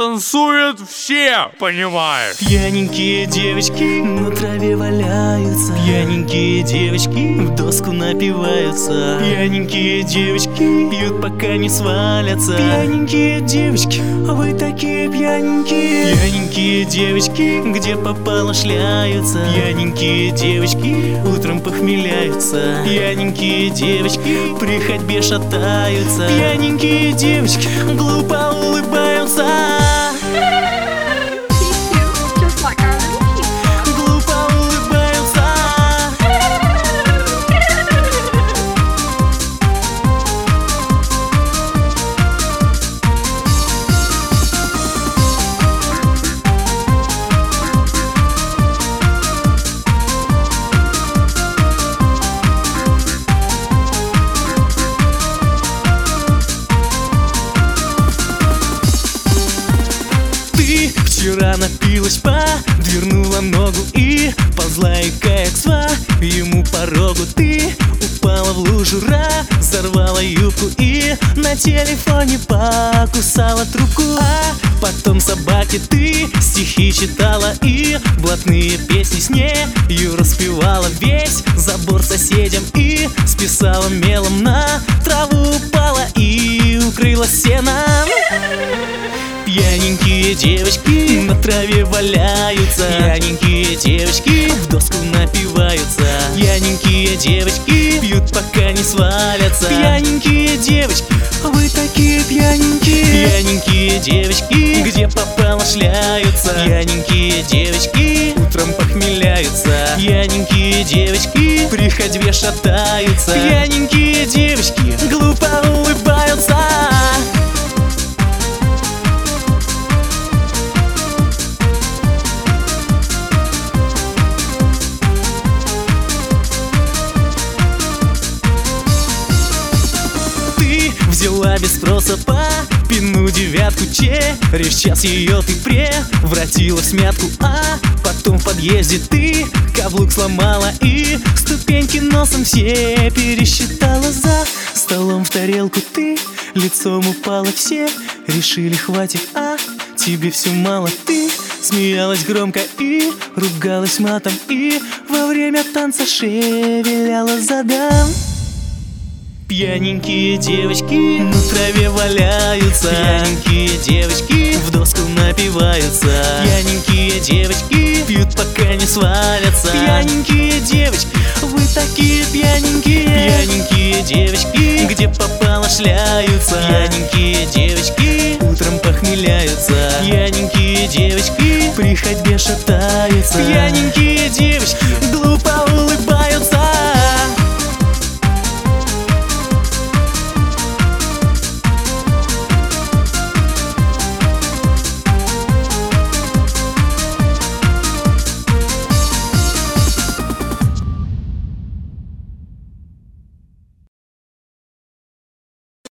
танцуют все, понимаешь? Пьяненькие девочки на траве валяются, пьяненькие девочки в доску напиваются, пьяненькие девочки пьют, пока не свалятся. Пьяненькие девочки, вы такие пьяненькие. Пьяненькие девочки, где попало шляются, пьяненькие девочки утром похмеляются, пьяненькие девочки при ходьбе шатаются, пьяненькие девочки глупо улыбаются. Вчера напилась, подвернула ногу и ползла икая к своему порогу. Ты упала в лужу, разорвала юбку и на телефоне покусала трубку. А потом собаке ты стихи читала и блатные песни с нею распевала. Весь забор соседям и списала мелом, на траву упала и укрылась сеном. Пьяненькие девочки на траве валяются, пьяненькие девочки в доску напиваются, пьяненькие девочки пьют, пока не свалятся. Пьяненькие девочки, вы такие пьяненькие. Пьяненькие девочки, где попало шляются, пьяненькие девочки утром похмеляются, пьяненькие девочки при ходьбе шатаются, пьяненькие девочки глупо улыбаются. Взяла без спроса папину девятку, через час ее ты превратила в смятку. А потом в подъезде ты каблук сломала и ступеньки носом все пересчитала. За столом в тарелку ты лицом упала, все решили хватит, а тебе все мало. Ты смеялась громко и ругалась матом, и во время танца шевеляла задом. Пьяненькие девочки на траве валяются, пьяненькие девочки в доску напиваются, пьяненькие девочки пьют, пока не свалятся. Пьяненькие девочки, вы такие пьяненькие. Пьяненькие девочки, где попало шляются, пьяненькие девочки утром похмеляются, пьяненькие девочки при ходьбе шатаются, пьяненькие девочки